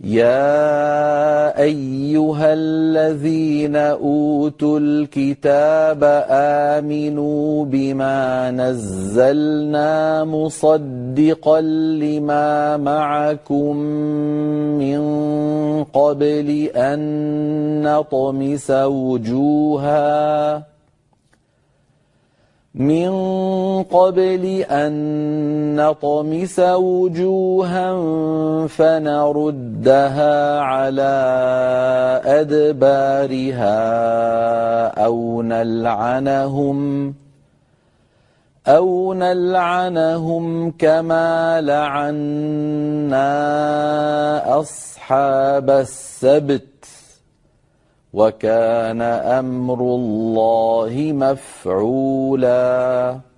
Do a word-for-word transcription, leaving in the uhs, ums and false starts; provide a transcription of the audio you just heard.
يا أيها الذين أوتوا الكتاب آمنوا بما نزلنا مصدقا لما معكم من قبل أن نطمس وجوها من قبل أن نطمس وجوها فنردها على أدبارها أو نلعنهم أو نلعنهم كما لعنا أصحاب السبت وكان أمر الله مفعولا